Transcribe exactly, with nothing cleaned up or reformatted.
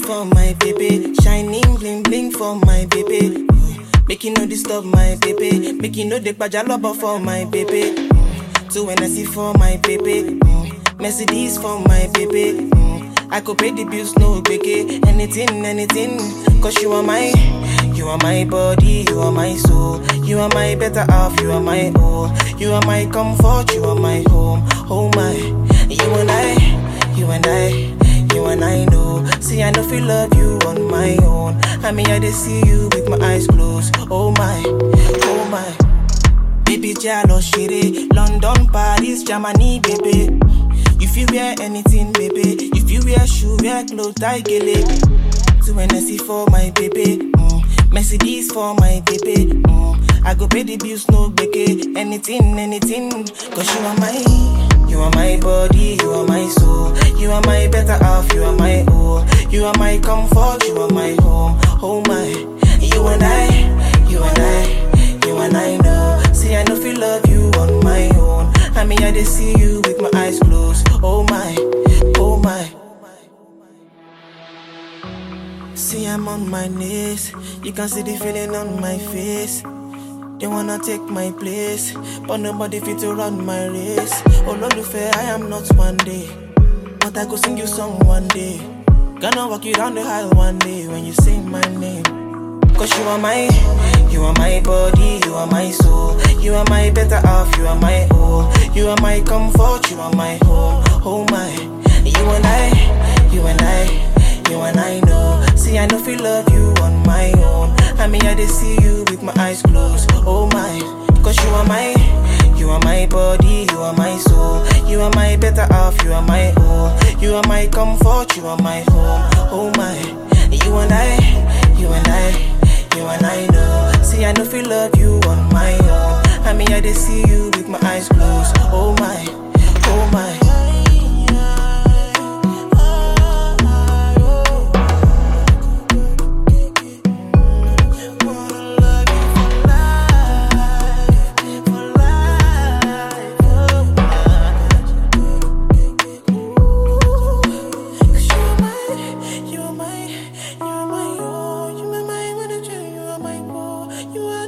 for my baby, shining bling bling for my baby. Make you no disturb my baby, make you no dey love for my baby. Two when I see for my baby, Mercedes for my baby. I could pay the bills, no biggie, anything, anything. Cause you are my, you are my body, you are my soul. You are my better half, you are my all. You are my comfort, you are my home. Oh my, you and I, you and I, you and I know. See, I know feel love you on my own. I mean, I just see you with my eyes closed. Oh my, oh my. Baby, Jalo, Shiri, London, Paris, Germany, baby. If you wear anything, baby. If you wear shoe, wear clothes, I get it. So when I see for my baby, mm, Mercedes for my baby. Mm, I go pay the bills, no biggie. Anything, anything. Cause you are my, you are my body, you are my soul. You are my better half, you are my all. You are my comfort, you are my home. Oh my, you and I, you and I, you and I know. See, I know feel love you on my own. I mean, I just see you with my eyes closed. Oh my, oh my. See, I'm on my knees. You can see the feeling on my face. They wanna take my place, but nobody fit to run my race. Oh, Lord, fair, I am not one day, but I go sing you song one day. Gonna walk you down the aisle one day when you say my name. Cause you are my, you are my body, you are my soul. You are my better half, you are my all. You are my comfort, you are my home. Oh my, you and I, you and I, you and I know. See, I know feel love you on my own. I mean, I just see you with my eyes closed. Oh my, cause you are my, you are my body, you are my soul. You are my better half, you are my all. You are my comfort, you are my home. Oh my, you and I, you and I, you and I know. See, I know feel love you on my own. I mean, I just see you with my eyes closed. Oh my, oh my. You are